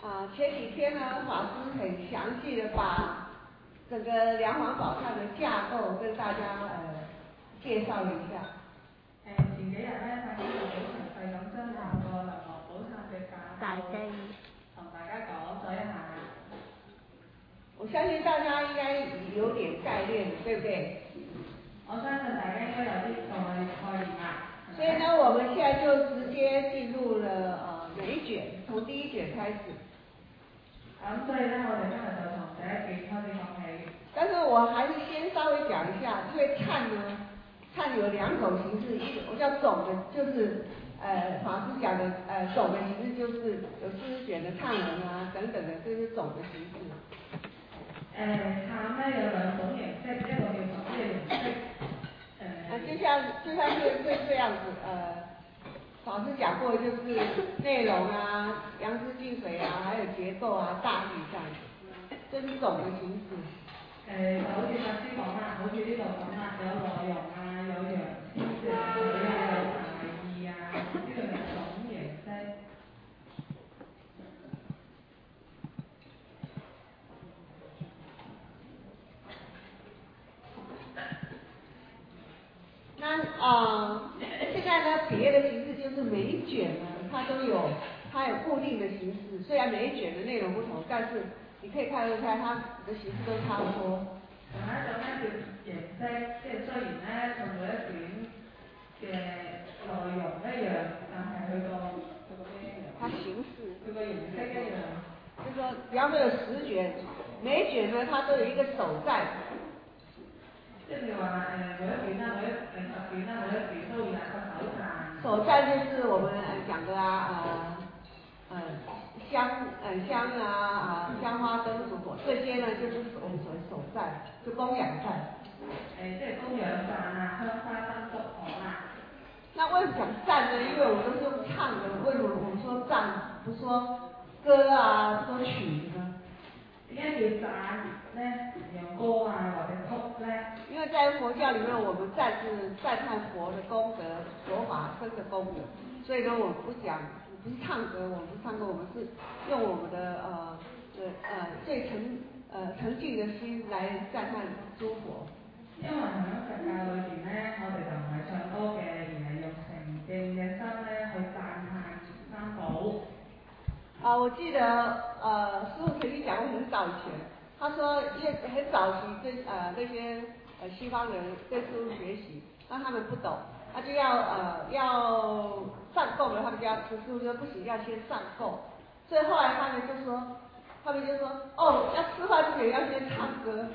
前几天呢，法师很详细的把整个梁皇宝忏的架构跟大家介绍了一下。 前幾日咧，法師就好詳細咁將成個梁皇寶懺嘅架構同大家講咗一下。 我相信大家應該有點概念，對不對？ 我相信大家應該有啲概念啦。 所以呢，我們現在就直接進入了每一卷，從第一卷開始。 所以呢，我哋今日就從第一卷開始講起。但是我還是先稍微講一下，因為懺呢，懺有兩種形式，一種叫總的，就是法師講的總的形式就是有40卷的懺文啊等等的，這是總的形式。 懺呢有兩種形式，一個叫總嘅形式。 就像這樣子，法師講過，就是內容啊、楊枝淨水啊，還有結構啊、大意這樣子，這是總的形式。 就好似法師講啦，好似呢度咁啦，有內容啊，有楊枝淨水啊，有大意啊，呢個係總形式。 那現在呢，別的形式就是每一卷呢，它有固定的形式，雖然每一卷的內容不同，但是你可以看得出來，它的形式都差不多。 仲有一種咧叫形式，即係雖然咧同每一卷嘅內容一樣，但係佢個咩一樣？ 它形式。 佢個形式一樣。 就是說，比方說有10卷，每一卷呢，它都有一個首讚。 即係話每一卷啦，10卷啦，每一卷都有一個首讚。 首讚就是我們講的香啊香花燈燭火，這些呢就是我們所謂首讚，就供養讚。 即係供養讚啊，香花燈燭火啊。 那為什麼講讚呢？因為我們都是用唱的，為什麼我們說讚，不說歌啊，說曲呢？ 點解叫讚咧？用歌啊或者曲咧？因為在佛教裡面，我們讚是讚歎佛的功德、佛法僧的功德，所以呢，我們不講，不是唱歌，我們不唱歌，我們是用我們的最誠敬的心來讚歎諸佛。 因為喺佛教裏邊咧，我哋就唔係唱歌嘅，而係用誠敬嘅心咧去讚歎三寶。 我記得師父曾經講過很早以前，他說因為很早期跟那些西方人跟師父學習，那他們不懂，他就要上供了，他們就要吃，師父說不行，要先上供，所以後來他們就說哦，要吃飯之前要先唱歌。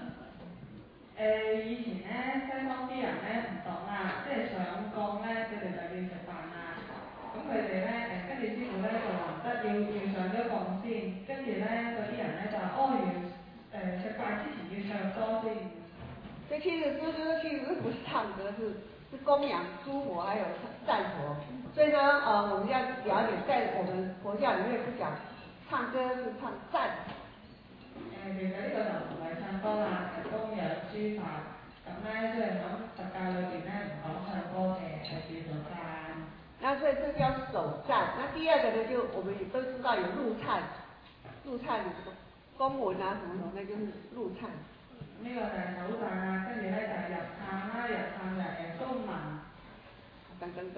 以前咧西方啲人咧唔懂啊，即係上供咧，佢哋就要食飯啦。咁佢哋咧跟住師傅咧就話唔得，要上咗供先，跟住咧嗰啲人咧就話要食飯之前要唱歌先。 所以其實師父就說，其實不是唱歌，是供養諸佛，還有讚佛。所以呢，我們要了解，在我們佛教裡面不講唱歌，是唱讚。 其實呢個就唔係唱歌啦，係供養諸佛。咁咧，即係喺佛教裏邊咧唔講唱歌嘅，係叫做讚。 那所以這叫首讚。那第二個呢，就我們也都知道有入懺，公文啊什麼什麼，那就是入懺。 呢個就係首讚啊，跟住咧就係入懺啦，入懺就係公文。 等等。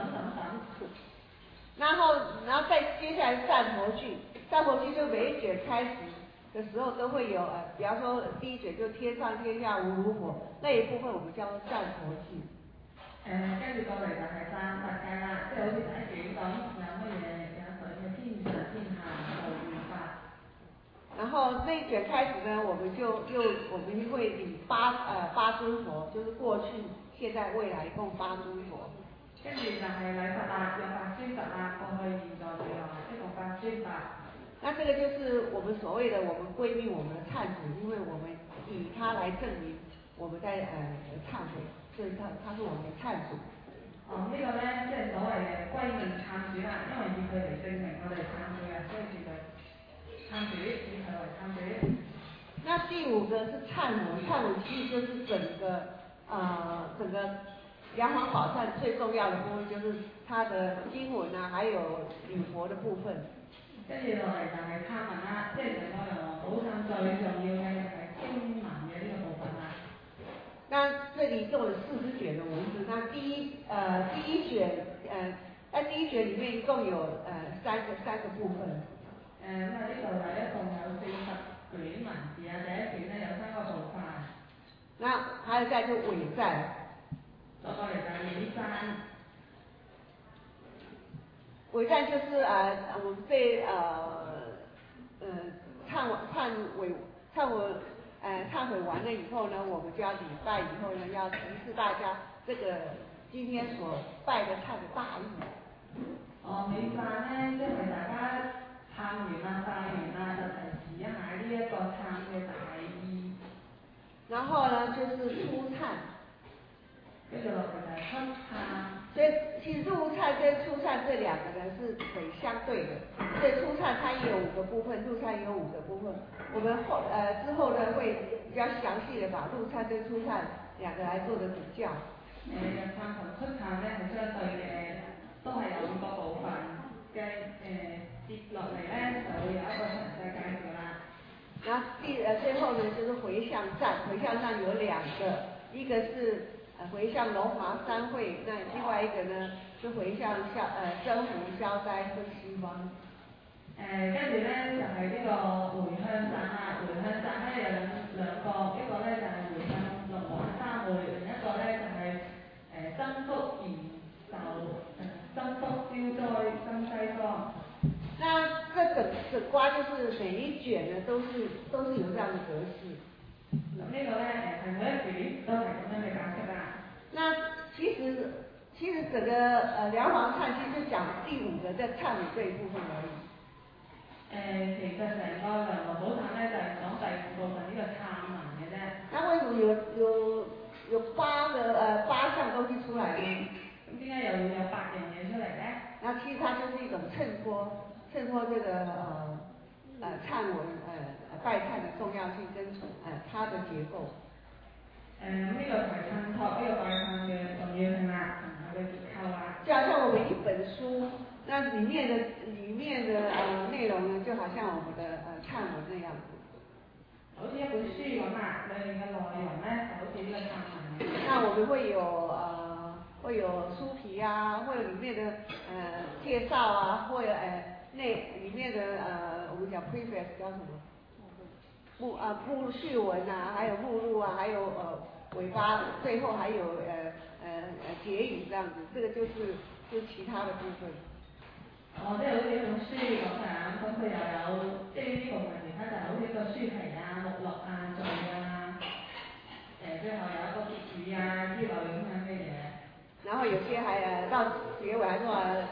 然後再接下來讚佛句，讚佛句就每一卷開始的時候都會有比方說第一卷就天上天下無如佛，那一部分我們叫做讚佛句。 跟住過嚟就係讚佛偈啦，即係好似第一卷咁有乜嘢有佢嘅天上天下無如佛。 然後那一卷開始呢，我們會禮八尊佛，就是過去、現在、未來一共8尊佛。 跟住就係禮佛啦，有8尊佛啦，過去、現在、未來一共8尊佛。 那這個就是我們所謂的我們歸命我們的懺主，因為我們以它來證明我們在懺悔，所以它是我們的懺主。 呢個咧即係所謂嘅歸命懺主啦，因為以佢嚟證明我哋懺悔啊，所以叫做懺主，以佢為懺主。 那第5個是懺文，懺文其實就是整個梁皇寶懺最重要的部分，就是它的經文啊，還有禮佛的部分。 跟住落嚟就係參文啦，即係成個人王寶懺最重要嘅就係經文嘅呢個部分啦。 那这里共有40卷的文字，那第一卷在第一卷里面一共有三个部分。 咁啊呢度就一共有40卷文字啊，第一卷咧有3個部分。 那还有再就伪赞。 再過嚟就係偽讚。 伪赞就是我们被忏悔完了以后呢，我们就要礼拜以后呢，要提示大家这个今天所拜的忏的大义。 偽讚咧，即係大家參完啦、拜完啦，就提示一下呢一個參嘅大意。 然後呢，就是初參。 跟住落嚟就係出參。 所以其實入參跟初參這兩個呢是很相對的，所以初參它也有5個部分，入參也有5個部分。我們之後呢會比較詳細的把入參跟初參兩個來做的比較。 入參同出參咧係相對嘅，都係有5個部分嘅接落嚟咧就會有一個詳細介紹啦。 然後最後呢就是回向讚，回向讚有2個，一個是回向龍華三會，那另外一個呢是回向征服消災分西方。 跟住咧就係呢個回向讚啦，回向讚咧有兩個，一個咧就係回向龍華三會，另一個咧就係增福延壽，增福消災生西方。 那這整卦就是每一卷呢都是有這樣的格式。 咁呢個咧係每一卷都係咁樣嘅格式啦。 那其實整個梁皇懺其實就講第5個在懺悔這一部分而已。 其實成個梁皇寶懺咧就係講第5部分呢個懺文嘅啫。 那為什麼有8項東西出來呢？ 咁點解又會有8樣嘢出嚟咧？ 那其實它就是一種襯托這個懺文拜懺的重要性跟它的結構。 呢個就係襯托呢個拜懺嘅重要性啦，同佢嘅結構啦。 就好像我們一本書，那裡面的內容呢，就好像我們的懺文那樣子。 好似一本書咁啊，裡面嘅內容咧就好似呢個懺文咁。 那我們會有書皮啊，會有裡面的介紹啊，或者裡面的我們講 preface 叫什麼？目序文啊，還有目錄啊，還有尾巴，最後還有結語這樣子，這個就是其他的部分。 即係好似一本書咁樣，咁佢又有即係呢部分其他就係好似一個書皮啊、目錄啊、序啊，最後有一個結語啊之類咁樣嘅嘢。然後有些還到結尾還說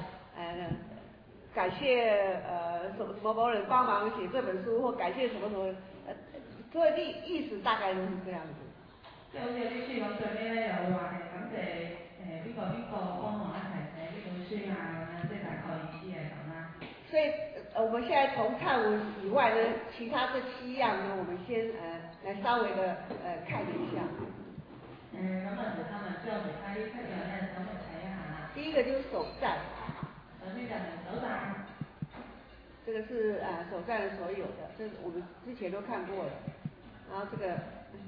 感謝什麼某人幫忙寫這本書，或感謝什麼什麼，所以意思大概都是這樣子。 即係好似有啲書咁最尾咧又會話感謝邊個幫忙一齊寫呢本書啊咁樣，即係大概意思係咁啦。所以我們現在從懺文以外呢，其他這7樣呢，我們先來稍微的看一下。 咁啊，其他文之後其他呢7樣咧，咁嚟睇一下啦。 第一個就是首讚。 首先就係首讚。 這個是首讚的所有的，這我們之前都看過了。然後這個，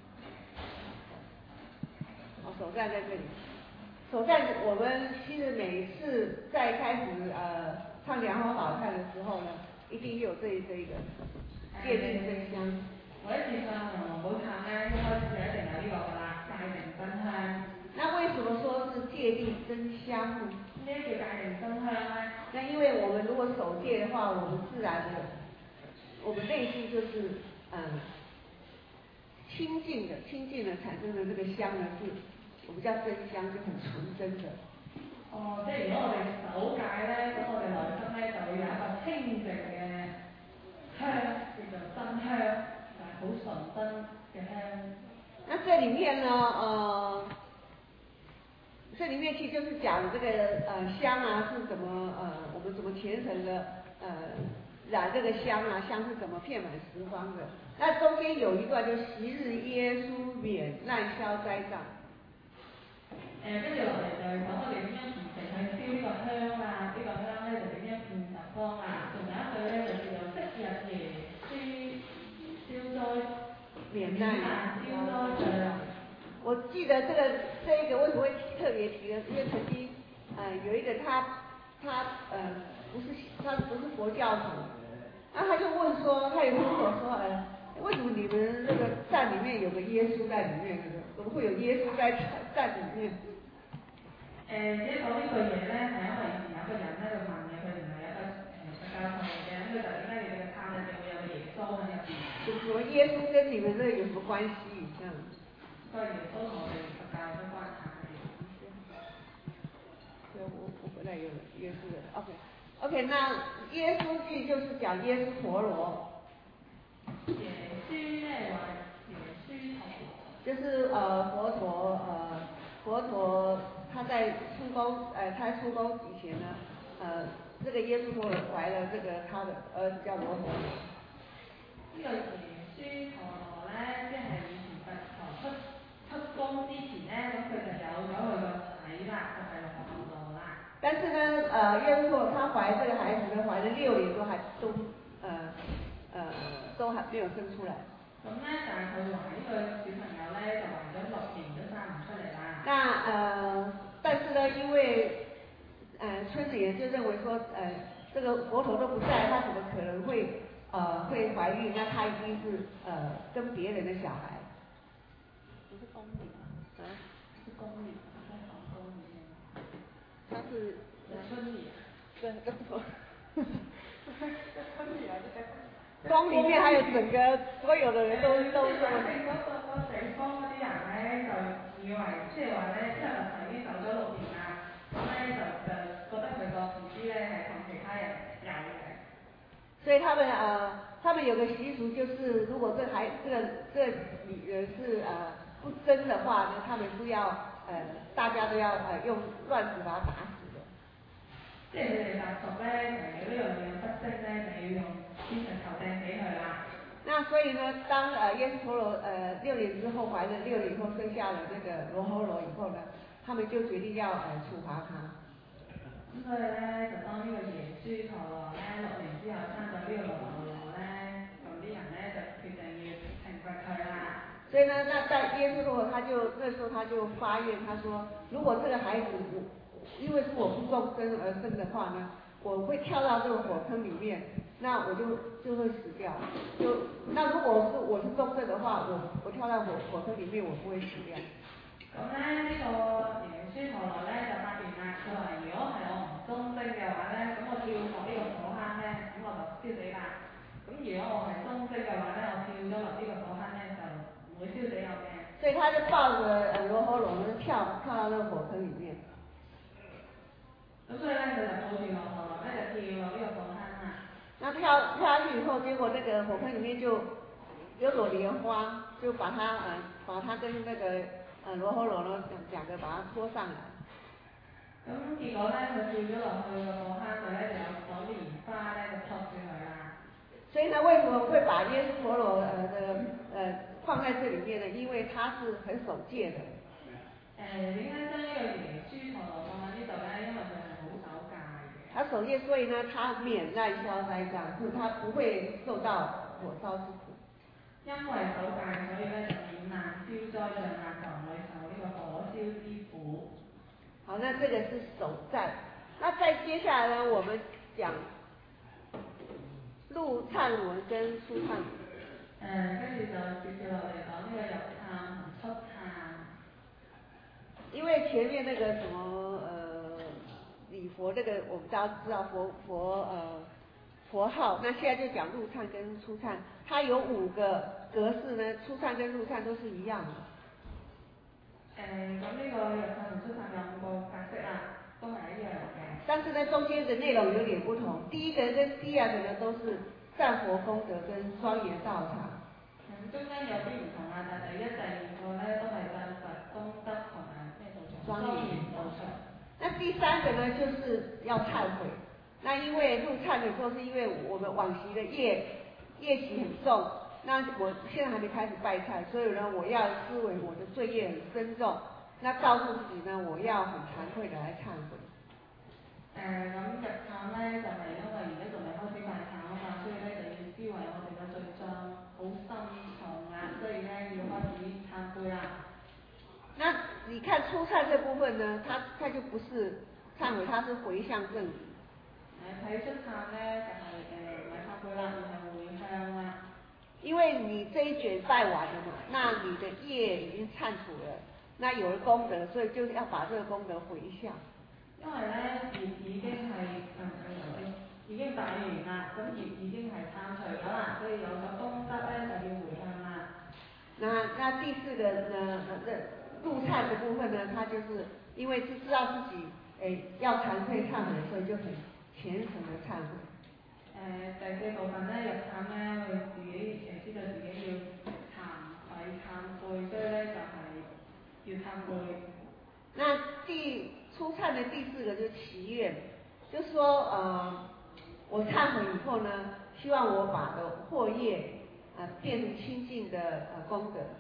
首讚在這裡。首讚我們其實每次在開始唱梁皇寶懺的時候呢，一定有這一個戒定真香。 每一次唱梁皇寶懺咧，一開始就一定有呢個㗎啦，戒定真香。 那為什麼說是戒定真香呢？ 咩叫戒定真香咧？ 那因為我們如果守戒的話，我們自然的，我們內心就是清淨的產生的這個香呢，是我們叫真香，就很純真的。 即係如果我哋守戒咧，咁我哋內心咧就會有一個清淨嘅香，叫做真香，就係好純真嘅香。 那這裡面呢，這裡面其實就是講這個香啊是怎麼我們怎麼虔誠的染這個香啊，香是怎麼遍滿十方的。那中間有一段就昔日耶穌免難消災障。 跟住落嚟就係講我哋點樣虔誠去燒呢個香啊，呢個香咧就點樣遍十方啊。仲有一句咧就叫免难消灾。我记得这一个为什么会特别提呢？因为曾经有一个他不是佛教徒，然后他就问说，他也问我说，为什么你们那个站里面有个耶稣在里面？怎么会有耶稣在站里面？ 呢個嘢咧係因為以前有個人咧就問嘅，佢唔係一個教徒嚟嘅，咁佢就點解你哋嘅餐入邊會有個耶穌喺入邊？ 就說耶穌跟你們這有什麼關係？這樣。 個耶穌同我哋佛教有咩關係？ 對，我回來有耶穌的 OK， 那耶穌記就是講耶穌陀羅。 耶穌咧話耶穌陀羅。 就是佛陀他在出宮以前呢，這個耶穌陀羅懷了這個他的兒子叫羅睺羅。 呢個耶穌陀羅咧，即係以前佛陀出宮之前咧，咁佢就有咗佢個仔啦，就係羅睺羅啦。但是呢， 耶穌陀羅他懷這個孩子呢，懷了6年都還沒有生出來。 咁咧，但係佢懷呢個小朋友咧，就懷咗6年都生唔出嚟啦。 但是呢，因為村里人就認為說，這個佛陀都不在，他怎麼可能會懷孕？那他一定是跟別人的小孩。 不是宮裡啊？是宮裡，在皇宮裡面。 他是村裡。 對，在村裡啊，宮裡面還有整個所有的人都嗰個地方嗰啲人咧，就以為即係話咧，因為佛陀已經走咗6年啦，咁咧就覺得佢個 BB 咧係同其他人有嘅。 所以他們有個習俗，就是如果這女人是不生的話呢，他們是要大家都要用亂子把她打死的。 即係佢哋習俗咧，如果呢個女人不生咧，就要用天上頭掟死佢啦。 那所以呢，當耶穌陀羅6年之後懷了6年後生下了這個羅睺羅以後呢，他們就決定要處罰他。 咁所以咧，就當呢個耶穌陀羅咧6年之後生咗呢個羅睺羅咧，咁啲人咧就決定要懲罰佢啦。 所以呢，在耶穌陀羅那時候他就發願，他說如果這個孩子因為是我不眾生而生的話呢，我會跳到這個火坑裡面，那我就會死掉。那如果我是眾生的話，我跳到火坑裡面，我不會死掉。 咁咧呢個耶穌陀羅咧就發願啦，佢話如果係我唔忠貞嘅話咧，咁我跳落呢個火坑咧，咁我就燒死啦。咁如果我係忠貞嘅話咧，我跳咗落呢個火坑咧就唔會燒死我嘅。 所以他就抱着羅睺羅呢跳到那個火坑裡面。 咁所以咧佢就抱住羅睺羅咧就跳落呢個火坑啦。 那跳下去以後，結果那個火坑裡面就有朵蓮花，就把他跟那個羅睺羅呢兩個把他拖上來。 咁結果咧佢跳咗落去個火坑度咧，就有朵蓮花咧就托住佢啦。 所以呢，為什麼會把耶穌陀羅放在這裡面呢？因為他是很守戒的。 點解將呢個耶穌陀羅放喺呢度咧？因為佢係好守戒嘅。 他守戒，所以呢，他免難消災障，就是他不會受到火燒之苦。 因為守戒，所以咧就免難消災障啦，就唔會受呢個火燒之苦。 好，那這個是守債。那再接下來呢，我們講入懺文跟出懺文。 跟住就接住落嚟講呢個入懺同出懺。 因為前面那個什麼禮佛，這個我們大家知道佛號，那現在就講入懺跟出懺，它有5個格式呢，出懺跟入懺都是一樣的。 咁呢個入懺同出懺有5個格式啦，都係一樣嘅。 但是呢，中間的內容有點不同。第一個跟第二個呢，都是讚佛功德跟莊嚴道場。 中間有啲唔同啦，但係第1、第2個咧都係讚佛功德同埋咩道場？莊嚴道場。 那第3個呢，就是要懺悔。那因為入懺的時候，是因為我們往昔的業習很重，那我現在還沒開始拜懺，所以呢，我要思維我的罪業很深重，那告訴自己呢，我要很慚愧的來懺悔。 咁入懺咧就係因為而家仲未開始拜懺啊嘛，所以咧就要思維我哋嘅罪障好深重啦，所以咧你看初忏这部分呢，它就不是忏悔，它是回向正语。 睇出懺咧就係唔係懺悔啦，而係回向啦。 因為你這一卷拜完了嘛，那你的業已經懺除了，那有了功德，所以就要把這個功德回向。 因為咧業已經係已經拜完啦，咁業已經係懺除咗啦，所以有咗功德咧就要回向啦。 那第四個呢，入懺的部分呢，它就是因為知道自己要慚愧懺悔，所以就很虔誠的懺悔。 第四部分咧入懺咧，佢自己知道自己要慚愧懺悔，所以咧就係要懺悔。 那初懺的第四個就是祈願，就是說我懺悔以後呢，希望我把的禍業變成清淨的功德。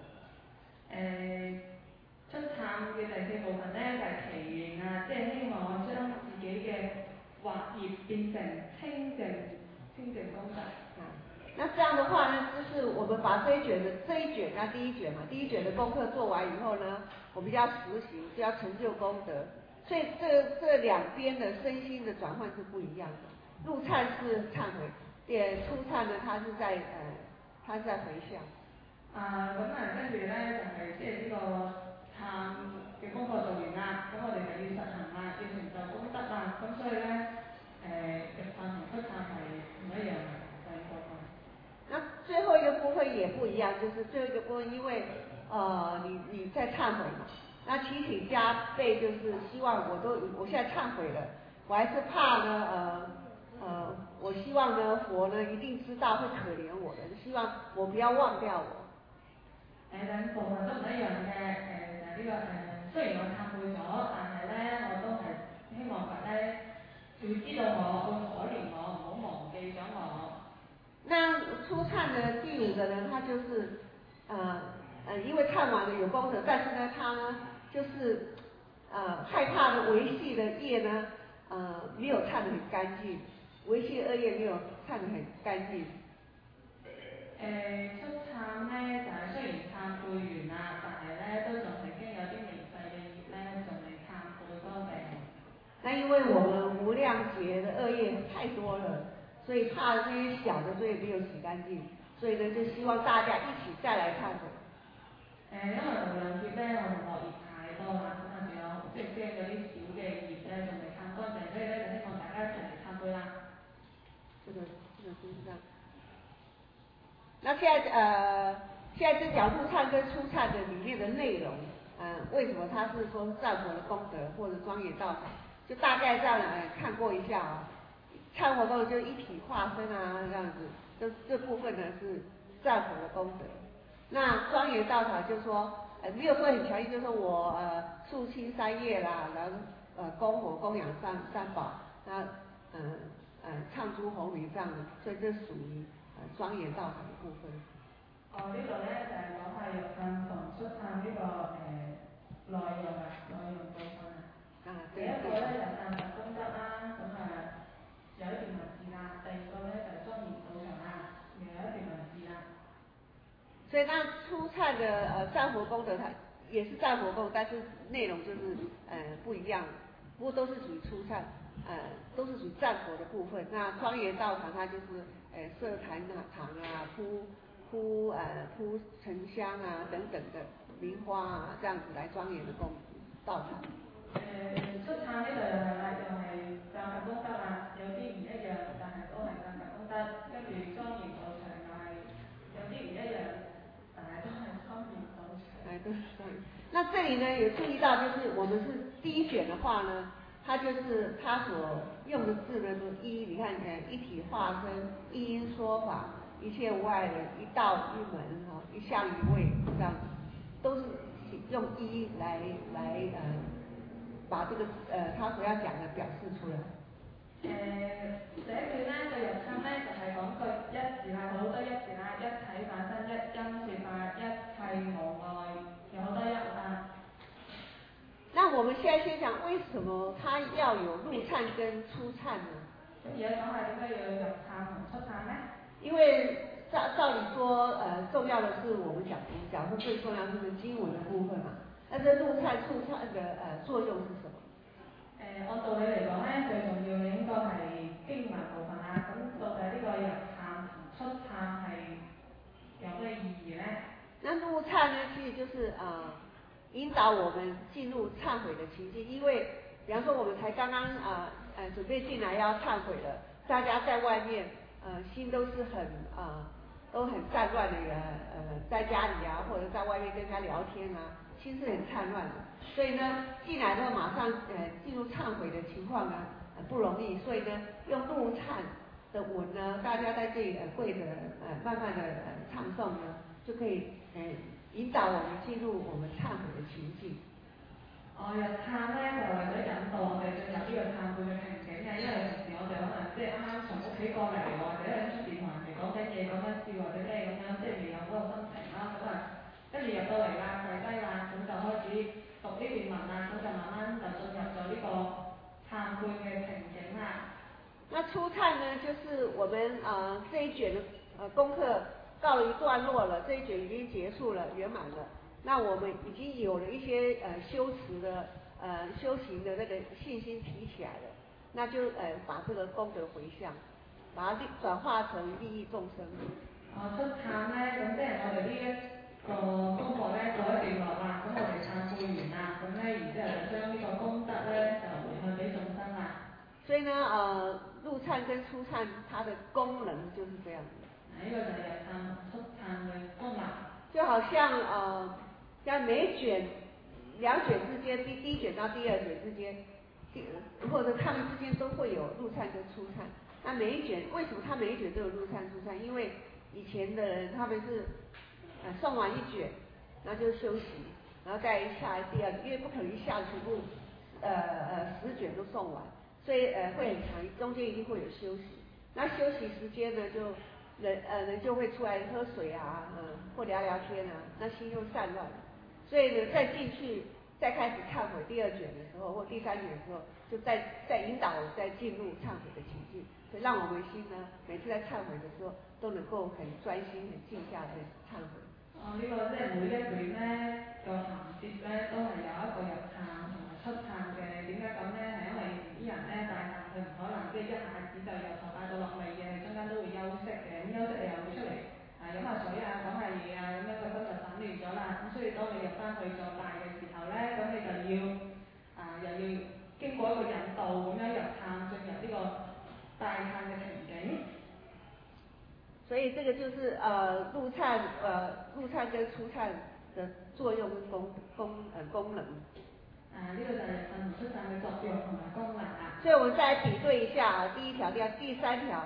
出懺嘅第四部分咧就係祈願啊，即係希望將自己嘅惑業變成清淨功德。 那這樣的話呢，就是我們把這一卷第一卷嘛，第一卷的功課做完以後呢，我們就要實行，就要成就功德。所以這兩邊的身心的轉換是不一樣的。入懺是懺悔，初懺呢，它是在回向。 跟住咧就係即係呢個懺嘅功課做完啦，咁我哋就要實行啦，要成就功德啦，咁所以咧入懺同出懺係唔一樣嘅第二部分。 那最後一個部分也不一樣，就是最後一個部分，因為你在懺悔嘛，那祈請加倍，就是希望我現在懺悔了，我還是怕呢我希望呢佛呢一定知道會可憐我的，希望我不要忘掉我。 兩部分都唔一樣嘅，就係呢個雖然我懺悔咗，但係咧我都係希望佛咧會知道我，會可憐我，唔好忘記咗我。 那初懺的第五個呢，它就是因為懺完了有功德，但是呢，它呢就是害怕的維繫的業呢，沒有懺得很乾淨，維繫惡業沒有懺得很乾淨。 出懺咧就係雖然懺悔完啦，但係咧都仲係經有啲微細嘅業咧，仲未懺悔乾淨。 那因為我們無量劫的惡業太多了，所以怕這些小的罪沒有洗乾淨，所以呢就希望大家一起再來懺悔。 因為無量劫咧，我哋惡業太多啦，咁啊仲有即係驚嗰啲小嘅業咧，仲未懺乾淨，所以咧就希望大家一齊嚟懺悔啦。 這個就是這樣。那現在這講入懺跟出懺的裡面的內容，為什麼它是說戰佛的功德或者莊嚴道場？就大概這樣看過一下啊。懺活功德就一體化身啊，這樣子，這部分呢是戰佛的功德。那莊嚴道場就說，沒有說很強硬，就說我肅清三業啦，然後供火供養三寶，那唱諸紅名這樣的，所以這屬於莊嚴道場的部分。 呢度咧就係講下入懺同出懺呢個內容部分啊。第一個咧就懺佛功德啦，咁有一段文字啦。第二個咧就莊嚴道場啦，又有一段文字啦。 所以那初懺的戰佛功德，它也是戰佛功德，但是內容就是不一樣，不過都是屬於初懺，都是屬於戰佛的部分。那莊嚴道場它就是設壇堂啊，鋪沉香啊等等的名花啊，這樣子來莊嚴的道場。 出懺呢度又係啦，又係戰佛功德啦，有啲唔一樣，但係都係戰佛功德。跟住莊嚴道場又係有啲唔一樣，但係都係莊嚴道場。 都是莊嚴。那這裡呢有注意到，就是我們是第一卷的話呢，它就是它所用的字呢，都一，你看一體化身，一因說法，一切無礙人，一道一門哈，一相一位，這樣都是用一來把這個他所要講的表示出來。 這段咧嘅入懺咧就係講句一字係好多一字啦，一體化身，一因說法，一切無礙，有好多一啊。 那我們現在先講為什麼他要有入懺跟出懺呢？ 咁而家講下點解要入懺同出懺咧？ 因為照理說，重要的是我們講說最重要是經文的部分嘛。 那這入懺出懺嘅作用是什麼？ 按道理嚟講咧，最重要嘅應該係經文部分啦。咁到底呢個入懺同出懺係有咩意義咧？ 那入懺呢，其實就是引導我們進入懺悔的情境，因為比方說我們才剛剛準備進來要懺悔了，大家在外面心都是很都很散亂的在家裡啊或者在外面跟人家聊天啊，心是很散亂的，所以呢進來之後馬上進入懺悔的情況呢不容易，所以呢用入懺的文呢，大家在這裡跪着慢慢的唱誦呢，就可以引導我們進入我們懺悔的情境。 入懺咧就為咗引導我哋進入呢個懺悔嘅情景嘅，因為平時我哋可能即係啱啱從屋企過嚟，或者喺出邊同人哋講緊嘢、講緊笑或者咩咁樣，即係未有嗰個心情啦。咁跟住入到嚟啦，跪低啦，咁就開始讀呢段文啦，咁就慢慢就進入咗呢個懺悔嘅情景啦。 那初懺呢，就是我們這一卷的功課告了一段落了，這一卷已經結束了，圓滿了。那我們已經有了一些修持的修行的那個信心提起來了，那就把這個功德回向，把它轉化成利益眾生。 出懺咧，咁即係我哋呢一個功課咧過一段落啦，咁我哋懺悔完啦，咁咧然之後就將呢個功德咧就回向俾眾生啦。 所以呢入懺跟出懺它的功能就是這樣子。 呢個就係入懺出懺嘅功能。 就好像像每卷兩卷之間，第一卷到第二卷之間，或者他們之間都會有入懺跟出懺。那每一卷為什麼他每一卷都有入懺出懺？因為以前的人他們是誦完一卷，然後就休息，然後再下第二，因為不可能一下全部10卷都誦完，所以會很長，中間一定會有休息。那休息時間呢，就人就會出來喝水啊，或聊聊天啊，那心又散亂了，所以呢再進去再開始懺悔第二卷的時候或第三卷的時候，就再引導我再進入懺悔的情境，所以讓我們心呢每次在懺悔的時候都能夠很專心、很靜下來懺悔。 呢個即係每一卷咧個環節咧都係有一個入懺同埋出懺嘅。點解咁咧？係因為啲人咧帶懺佢唔可能即係一下子就由頭帶到落尾嘅，中間都會休息嘅。咁休息你又會出嚟飲下水啊、講下嘢啊，咁樣個心就散亂咗啦。咁所以當你入翻去再帶嘅時候咧，咁你就要又要經過一個引導咁樣入懺進入呢個帶懺嘅情景。 所以這個就是入懺跟出懺的作用跟功能。 呢個就係入懺同出懺嘅作用同埋功能啦。 所以我們再來比對一下第一條、第三條。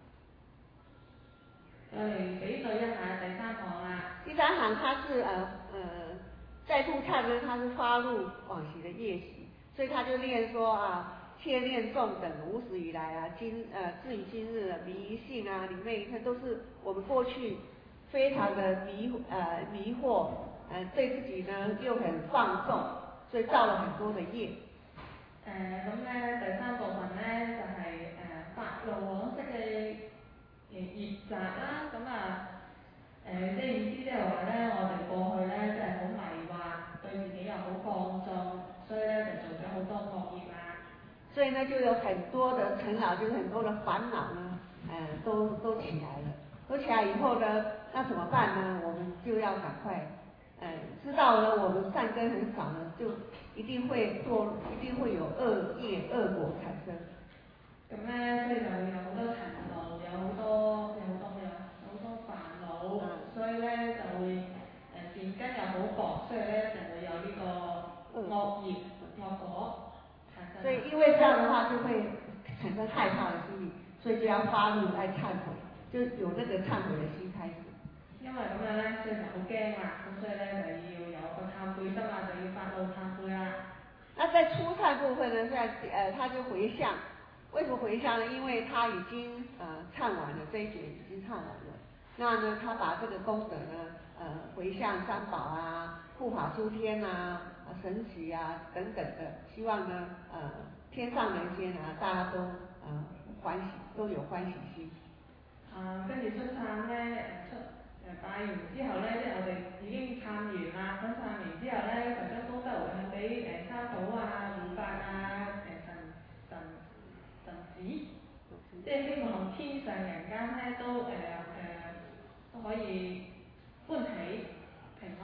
我哋比對一下第三行啦。 第三行它是在入懺呢，它是發露往昔的業習，所以他就念說切念眾等無始以來至於今日迷信靈魅一看都是我們過去非常的迷惑，對自己呢又很放縱，所以造了很多的業。 咁咧第三部分咧就係發露往昔嘅業習啦。咁即係意思即係話咧，我哋過去咧即係好迷惑，對自己又好放縱，所以咧就做咗好多惡業啦。 所以呢，就有很多的塵惱，就是很多的煩惱呢，都起來了。都起來以後呢，那怎麼辦呢？我們就要趕快，知道呢，我們善根很少呢，就一定會有惡業、惡果產生。 咁咧，所以就會有好多塵勞，有好多煩惱，所以咧就會善根又好薄，所以咧就會有呢個惡業、惡果產生。 所以因為這樣的話，就會產生害怕的心理，所以就要發露來懺悔，就有那個懺悔的心開始。 因為咁樣咧，所以就好驚啦，咁所以咧就要有個懺悔心啦，就要發露懺悔啦。 那在初懺部分呢，他就回向。為什麼回向呢？因為他已經懺完了，這一卷已經懺完了。那呢，他把這個功德呢，回向三寶護法諸天神祇等等的，希望呢，天上人間大家都歡喜，都有歡喜心。 跟住出懺咧，拜完之後咧，即係我哋已經懺完啦，咁懺完之後咧，就將功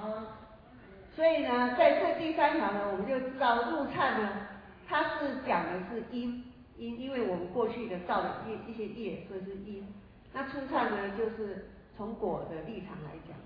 所以呢，在这第3条呢，我们就知道入忏呢，它是讲的是因，因为我们过去的造的一些业，所以是因。那出忏呢，就是从果的立场来講。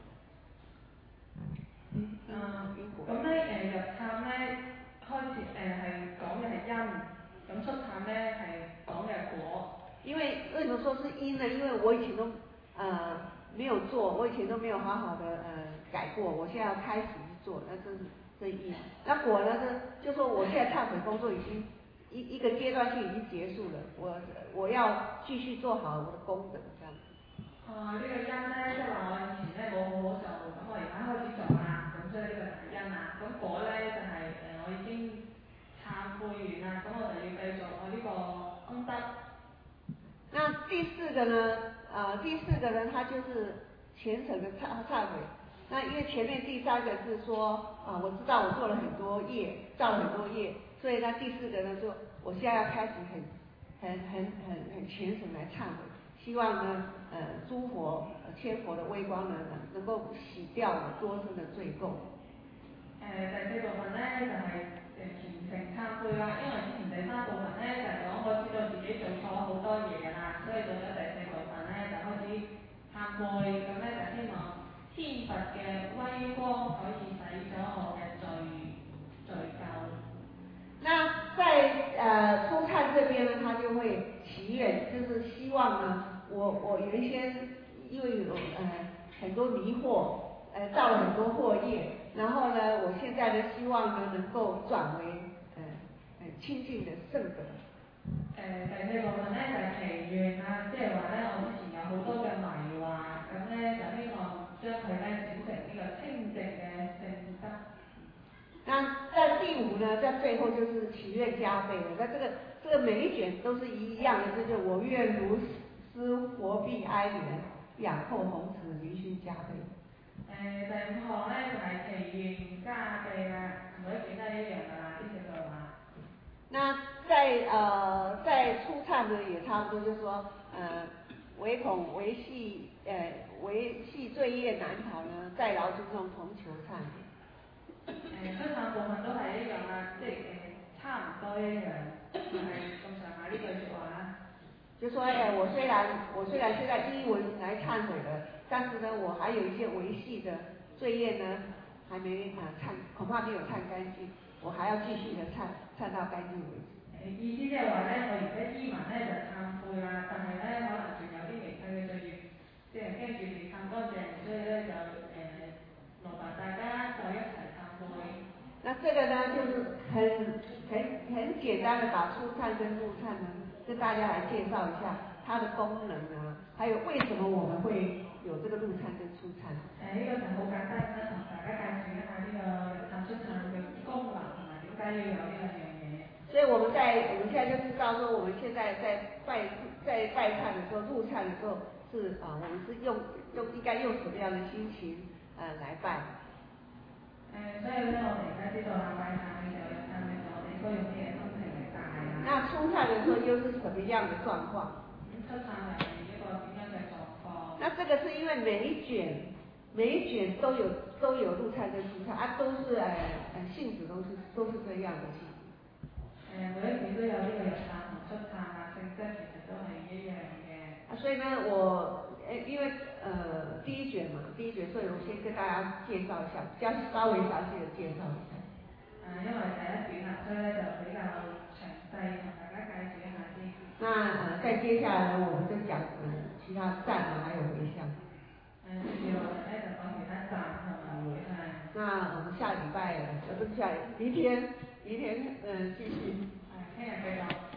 咁咧入參咧開始係講嘅係因，咁出參咧係講嘅果。 因為為什麼說是因呢？因為我以前都沒有做，我以前都沒有好好的改過，我現在要開始去做，那這因。那果呢，就說我現在懺悔工作已經一個階段性已經結束了，我要繼續做好我的功德，這樣子。 呢個因咧，即係話我以前咧冇好好做，咁我而家開始做啦，咁所以呢個就係因啦。咁果咧就係我已經懺悔完啦，咁我就要繼續我呢個功德。 那第4個呢，它就是虔誠的懺悔。那因為前面第3個是說我知道我做了很多業，造了很多業，所以呢第4個呢，就我現在要開始很虔誠來懺悔。希望呢，諸佛千佛的威光呢，能夠洗掉我多生的罪過。 第4部分咧就係虔誠懺悔啦，因為之前第3部分咧就係講我知道自己做錯好多嘢㗎啦，所以到咗第4部分咧就開始懺悔，咁咧就希望天佛嘅威光可以洗咗我嘅罪咎。 那在出懺這邊呢，他就會祈願，就是希望呢，我原先因為有很多迷惑，造了很多禍業，然後呢，我現在呢希望呢能夠轉為清淨的聖德。 第4部分咧就係祈願啦，即係話咧我之前有好多嘅迷惑，咁咧就希望將佢咧轉成呢個清淨嘅聖德。 那在第5呢，在最後就是祈願加倍的。那這個每一卷都是一樣的，就是我願如師佛必哀憐，仰叩弘持離熏加倍。 第5項咧就係祈願加倍啦，每一卷都係一樣㗎啦，呢4句話。 那在出懺呢也差不多，就是說唯恐維繫罪業難逃呢，在勞諸眾同求懺。 出懺部分都係一樣啦，即係差唔多一樣，就係咁上下呢句説話啦。 就說我雖然現在依文來懺悔了，但是呢，我還有一些維繫的罪業呢，還沒恐怕沒有懺乾淨，我還要繼續的懺到乾淨為止。 意思即係話咧，我而家依文咧就懺悔啦，但係咧可能仲有啲未懺嘅罪業，即係驚住未懺乾淨，所以咧就勞煩大家再一齊懺悔。 那這個呢，就是很簡單的把出懺跟入懺呢，跟大家來介紹一下它的功能啊，還有為什麼我們會有這個入懺跟出懺。 呢個就好簡單啦，同大家介紹一下呢個入懺出懺嘅功能同埋點解要有呢兩樣嘢。 所以我們現在就知道說，我們現在在拜懺的時候，入懺的時候是我們是應該用什麼樣的心情來拜。 所以咧，我哋而家知道啦，拜懺嘅時候、入懺嘅時候，我哋應該用咩心情嚟拜啊？ 那出懺的時候又是什麼樣的狀況？ 出懺係一個點樣嘅狀況？ 那這個是因為每一卷都有入懺跟出懺啊，都是性質都是這樣的性質。 每一卷都有呢個入懺同出懺啊，性質其實都係一樣嘅。 所以呢，因為第一卷嘛，所以我先跟大家介紹一下，稍微詳細的介紹一下。 因為第一卷啦，所以咧就比較詳細同大家介紹一下先。 那再接下來呢，我們就講其他讚啊，還有回向。 接落嚟咧就講其他讚同埋回向。 那我們下禮拜不是明天繼續。 聽日繼續。